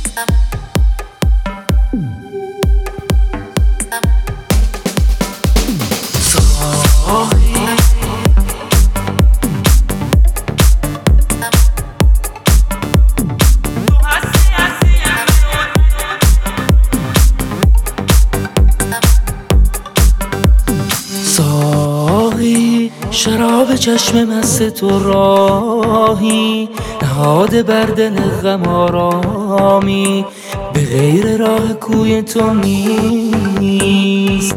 ساقی شراب چشم مست تو راهی، نهاده بر دل غم آرامی، به غیر راه کوی تو نیست.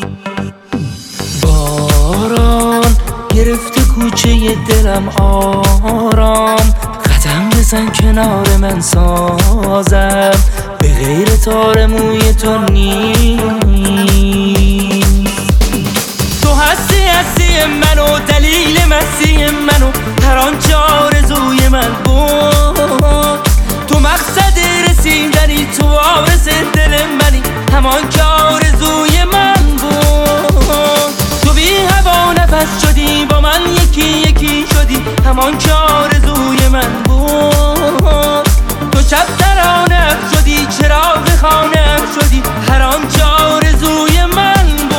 باران گرفته کوچه دلم آرام، قدم بزن کنار من سازم، به غیر تار موی تو نیست. تو هستی منو، دلیل مستی منو، هر آنچه آرزوی من بود. تو مقصد رسیدنی، تو وارث دل منی، همان که آرزوی من بود. تو بی هوا نفس شدی، با من یکی یکی شدی، همان که آرزوی من بود. تو شب ترانه شدی، چراغ خانه شدی، هر آنچه آرزوی من بود.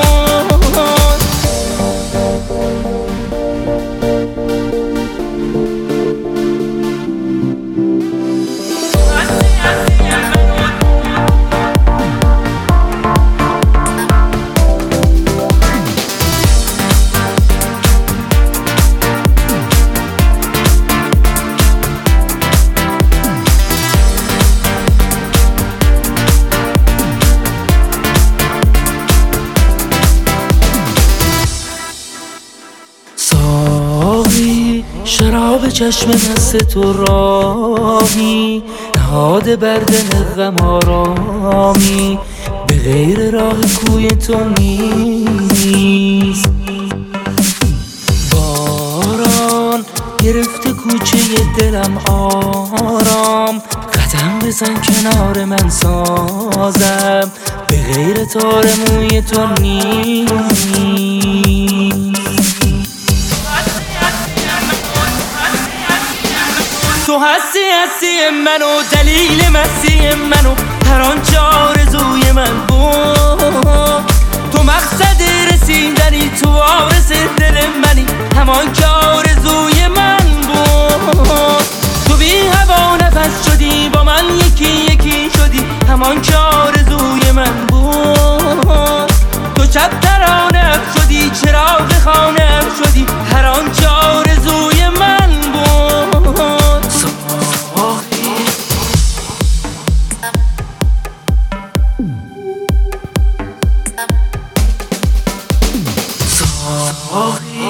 شراب چشم مست تو راهی، نهاده بر دل غم آرامی، به غیر راه کوی تو نیست. باران گرفته کوچه دلم آرام، قدم بزن کنار من سازم، به غیر تار موی تو نیست. تو هستی منو، دلیل مستی منو، هر آنچه آرزوی من بود. تو مقصد رسیدنی، تو وارث دل منی، همان که آرزوی من بود. تو بی هوا نفس شدی، با من یکی یکی شدی، همان که آرزوی من بود. تو شب ترانه شدی، چراغ خانه شدی، هر آنچه آرزوی من بود. ساقی